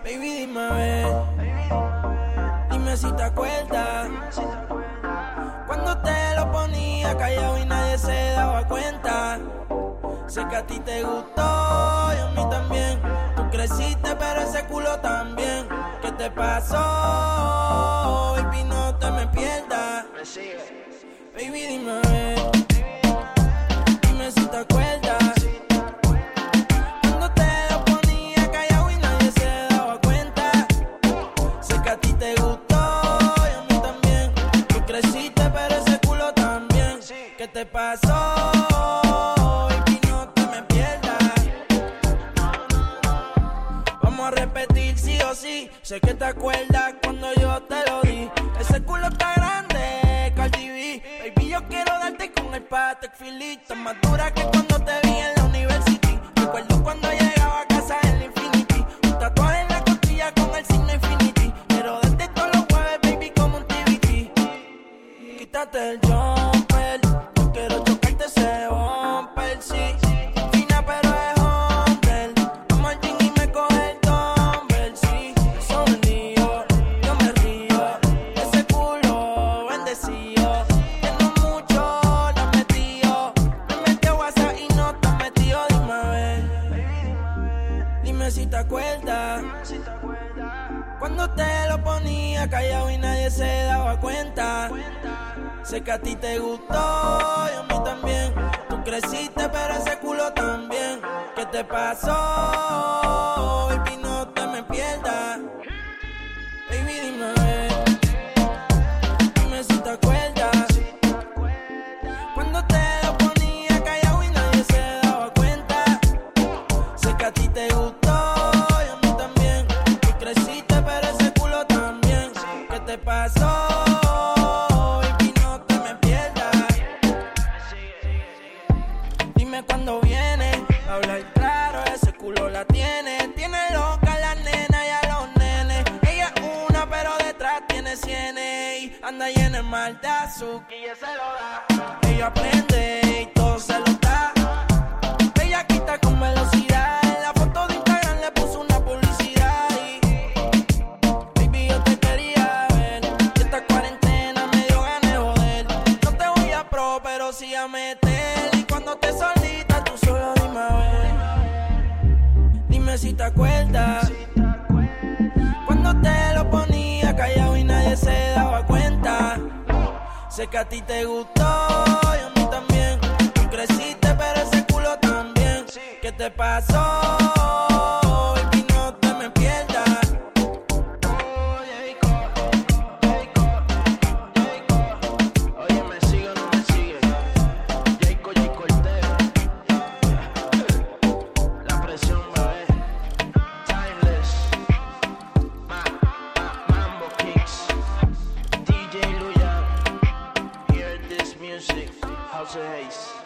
Baby, dime a ver, dime si te acuerdas cuando te lo ponía callado y nadie se daba cuenta. Sé que a ti te gustó y a mí también. Tú creciste pero ese culo también. ¿Qué te pasó? Baby, no te me pierdas. Baby, dime a ver, dime si te acuerdas cuando te lo ponía callado y nadie se daba cuenta. Sé que a ti te gustó y a mí también. Tú creciste pero ese culo también. ¿Qué te pasó? Baby, no te me pierdas. Vamos a repetir sí o sí. Sé que te acuerdas cuando yo te lo di. Ese culo está grande, Cardi B. Baby, yo quiero darte con el Patek Philippe. Tan más dura que cuando te vi en la university. Recuerdo cuando llegaba a casa en la Infinity. Un tatuaje en la costilla con el signo Infinity. Quiero darte todos los jueves, baby, como un TBT. Quítate el jumper, yo quiero chocarte ese bumper, sí. Fina pero es Hunter. Vamos al gym y me coge el dumbbell, sí. Eso vendido, yo me río. Ese culo bendecido. Tiene mucho, lo has metido. Me metió WhatsApp y no te has metido. Dime a ver, dime si te acuerdas cuando te lo ponía callado y nadie se daba cuenta. Sé que a ti te gustó y a mí también. Tú creciste pero ese culo también. ¿Qué te pasó? Baby, no te me pierdas. Baby, dime a ver, dime si te acuerdas cuando te lo ponía callado y nadie se daba cuenta. Sé que a ti te gustó y a mí también. Tú creciste pero ese culo también. ¿Qué te pasó? Dime cuándo viene, hablar claro, ese culo la tiene. Tiene loca la nena y a los nenes. Ella es una pero detrás tiene cienes. Y anda llena de mal de azúcar y ella se lo da. Ella aprende y todo se lo da. Ella quita con velocidad. En la foto de Instagram le puso una publicidad. Y baby, yo te quería ver. Y esta cuarentena me dio ganas de joder. No te voy a pro pero sí a meter. Y cuando te solita, tú solo dime a ver. Dime si te acuerdas cuando te lo ponía callado y nadie se daba cuenta. Sé que a ti te gustó y a mí también. Tú creciste pero ese culo también. ¿Qué te pasó? Baby, no te me pierdas. Oye, ¿me sigue o no me sigue? Jayco Ortega. La presión, bebé. Timeless. Mambo Kicks. DJ Luya. Hear this music. House of Haze.